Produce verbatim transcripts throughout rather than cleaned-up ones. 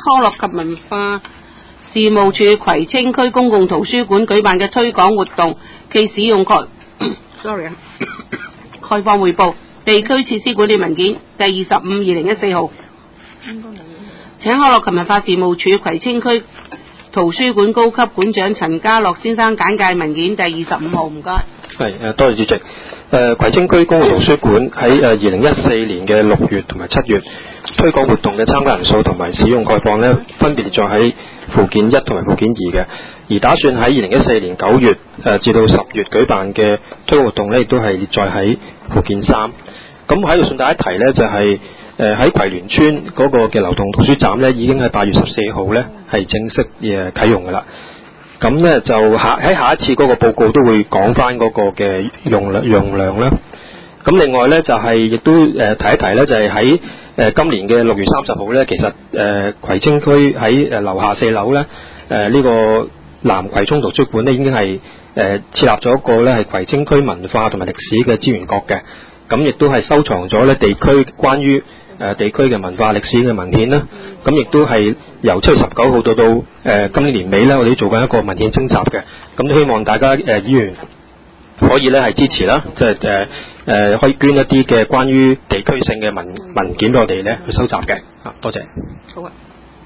康樂及文化事務處葵青區公共圖書館舉辦嘅推廣活動暨使用概，sorry 啊，概況匯報，地區設施管理文件第二十五二零一四號。請康樂及文化事務處葵青區圖書館高級館長陳家樂先生簡介文件第二十五號，唔該。 係誒，多謝主席。誒、呃，葵青區公共圖書館喺誒二零一四年嘅六月同埋七月推廣活動嘅參加人數同埋使用概況咧，分別列在喺附件一同埋附件二嘅。而打算喺二零一四年九月誒、呃、至到十月舉辦嘅推廣活動咧，亦都係列在喺附件三。咁喺度順帶一提咧，就係誒喺葵聯村嗰個嘅流動圖書站咧，已經喺八月十四號咧係正式誒啟用㗎啦。咁咧就下喺下一次嗰個報告都會講翻嗰個嘅用量用量啦。咁另外咧就係、是、亦都誒、呃、提一提咧，就係喺誒今年嘅六月三十號咧，其實誒、呃、葵青區喺誒樓下四樓咧誒呢、呃這個南葵涌圖書館咧已經係誒、呃、設立咗一個咧係葵青區文化同埋歷史嘅資源閣嘅。咁亦都係收藏咗咧地區關於誒、呃、地區嘅文化歷史嘅文獻啦。咁亦都係由七月十九號到到誒、呃、今年年尾咧，我哋都做緊一個文獻徵集嘅。咁都希望大家誒、呃、議員可以咧係支持啦，即係誒誒可以捐一啲嘅關於地區性嘅文文件俾我哋咧去收集嘅。啊，多謝。 好啊。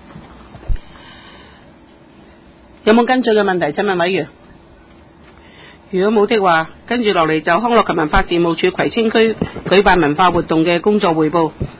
有冇跟進嘅問題？請問委員。如果冇的話，跟住落嚟就康樂及文化事務處葵青區舉辦文化活動嘅工作匯報。